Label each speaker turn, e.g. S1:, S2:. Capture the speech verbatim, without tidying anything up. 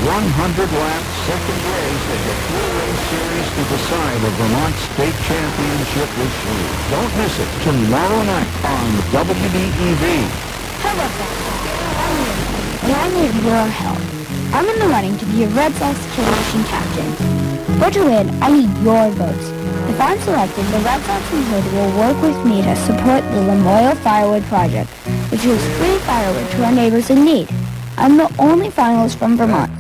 S1: one hundred lap second race of the three-race series to decide the Vermont State Championship this year. Don't miss it tomorrow night on W D E V.
S2: Hello, and I need your help. I'm in the running to be a Red Sox Nation captain. For to win, I need your votes. If I'm selected, the Red Sox and Hood will work with me to support the Lamoille Firewood Project, which gives free firewood to our neighbors in need. I'm the only finalist from Vermont,